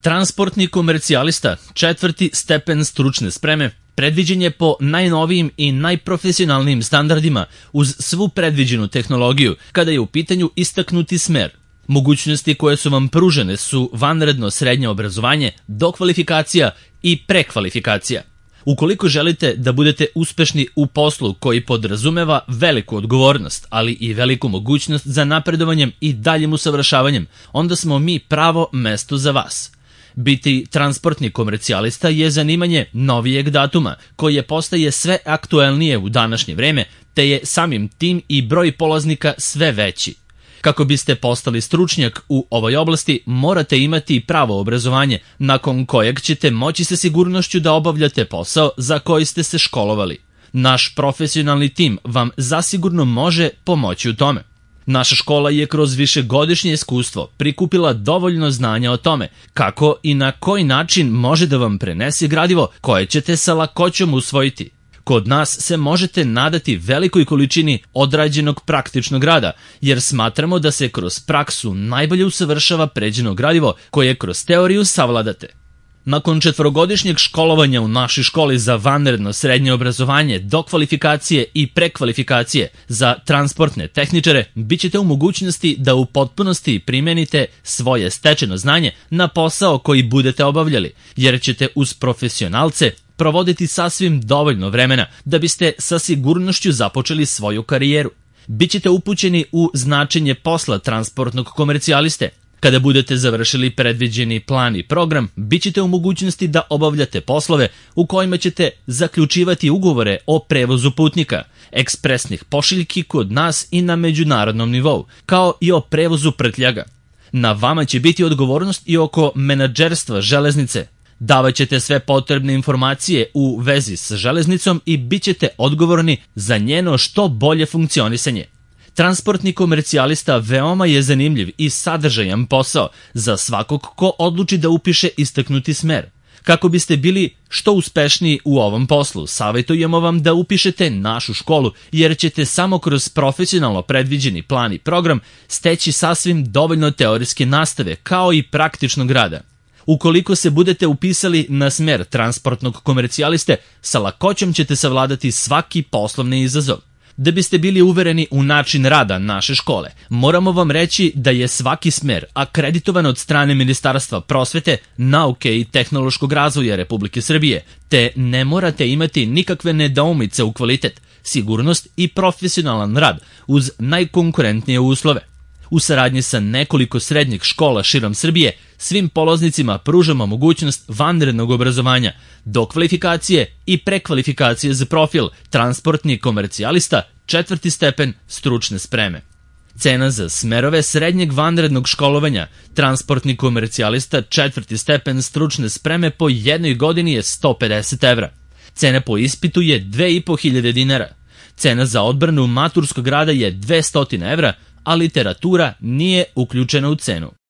Transportni komercijalista, 4. stepen stručne spreme, predviđen je po najnovijim i najprofesionalnijim standardima uz svu predviđenu tehnologiju kada je u pitanju istaknuti smer. Mogućnosti koje su vam pružene su vanredno srednje obrazovanje, dokvalifikacija i prekvalifikacija. Ukoliko želite da budete uspešni u poslu koji podrazumeva veliku odgovornost, ali i veliku mogućnost za napredovanjem i daljim usavršavanjem, onda smo mi pravo mesto za vas. Biti transportni komercijalista je zanimanje novijeg datuma, koje postaje sve aktuelnije u današnje vreme, te je samim tim i broj polaznika sve veći. Kako biste postali stručnjak u ovoj oblasti, morate imati pravo obrazovanje, nakon kojeg ćete moći sa sigurnošću da obavljate posao za koji ste se školovali. Naš profesionalni tim vam zasigurno može pomoći u tome. Naša škola je kroz višegodišnje iskustvo prikupila dovoljno znanja o tome kako i na koji način može da vam prenese gradivo koje ćete sa lakoćom usvojiti. Kod nas se možete nadati velikoj količini odrađenog praktičnog rada, jer smatramo da se kroz praksu najbolje usavršava pređeno gradivo koje kroz teoriju savladate. Nakon 4-godišnjeg školovanja u našoj školi za vanredno srednje obrazovanje, dokvalifikacije i prekvalifikacije za transportne tehničare, bit ćete u mogućnosti da u potpunosti primenite svoje stečeno znanje na posao koji budete obavljali, jer ćete uz profesionalce provoditi sasvim dovoljno vremena da biste sa sigurnošću započeli svoju karijeru. Bićete upućeni u značenje posla transportnog komercijaliste. Kada budete završili predviđeni plan i program, bit ćete u mogućnosti da obavljate poslove u kojima ćete zaključivati ugovore o prevozu putnika, ekspresnih pošiljki kod nas i na međunarodnom nivou, kao i o prevozu prtljaga. Na vama će biti odgovornost i oko menadžerstva železnice. Davat ćete sve potrebne informacije u vezi sa železnicom i bit ćete odgovorni za njeno što bolje funkcionisanje. Transportni komercijalista veoma je zanimljiv i sadržajan posao za svakog ko odluči da upiše istaknuti smer. Kako biste bili što uspešniji u ovom poslu, savjetujemo vam da upišete našu školu, jer ćete samo kroz profesionalno predviđeni plan i program steći sasvim dovoljno teorijske nastave kao i praktičnog rada. Ukoliko se budete upisali na smer transportnog komercijaliste, sa lakoćom ćete savladati svaki poslovni izazov. Da biste bili uvereni u način rada naše škole, moramo vam reći da je svaki smer akreditovan od strane Ministarstva prosvete, nauke i tehnološkog razvoja Republike Srbije, te ne morate imati nikakve nedoumice u kvalitet, sigurnost i profesionalan rad uz najkonkurentnije uslove. U saradnji sa nekoliko srednjih škola širom Srbije, svim polaznicima pružamo mogućnost vanrednog obrazovanja, dokvalifikacije i prekvalifikacije za profil transportni komercijalista, 4. stepen stručne spreme. Cena za smerove srednjeg vanrednog školovanja, transportni komercijalista, 4. stepen stručne spreme po jednoj godini je 150 evra. Cena po ispitu je 2500 dinara. Cena za odbranu maturskog rada je 200 evra, a literatura nije uključena u cenu.